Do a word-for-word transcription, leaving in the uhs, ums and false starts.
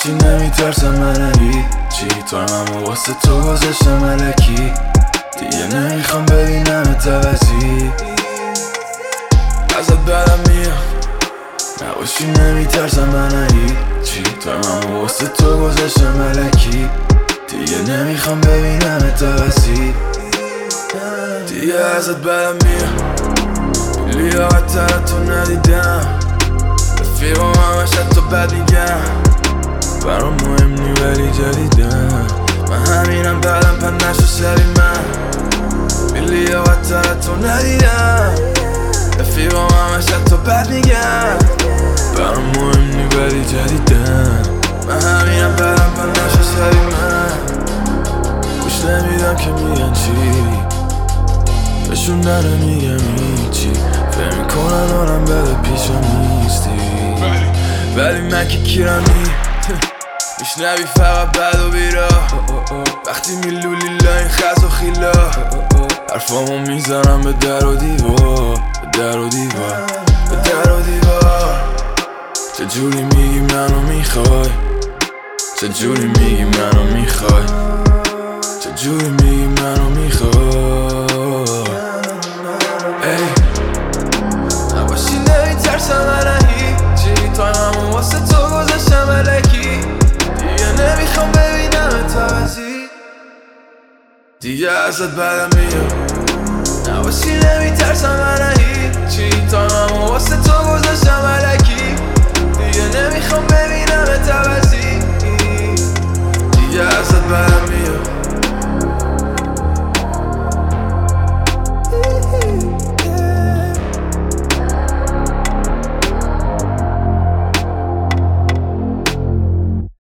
نباشی نمیترسم من هیچی تایممو واسه تو گذاشتم الکی دیگه نمیخوام ببینمت عوضی ازت بدم میاد نباشی نمیترسم من هیچی تایممو واسه تو گذاشتم الکی دیگه نمیخوام ببینمت عوضی دیگه ازت بدم میاد لیاقتر تو ندیدم رفیقم همش حتی بد میگم برام مهم نی ولی جدیدم من همینم بعدم پن نشو سری من لیاقتر تو ندیدم رفیقم همش حتی بد میگم برام مهم نی ولی جدیدم من همینم بعدم پن نشو سری من گوش نمیدم که میگن چی بهشون نمیگم هیچی فهم میکنن آرم بده پیشم نیستی ولی من که کیرمی میشنوی فقط بد و بیرا وقتی میلولی لاین خز و خیلا حرفامو میزنم به در و دیوار به در و دیوار به در و دیوار چجوری میگی منو میخوای چجوری میگی منو میخوای چجوری میگی منو میخوای ای نباشی نمیترسم من هیچی تایممو واسه تو گذاشتم الکی دیگه نمیخوام ببینمت عوضی دیگه ازت بدم میاد نباشی نمیترسم من هیچی تایممو واسه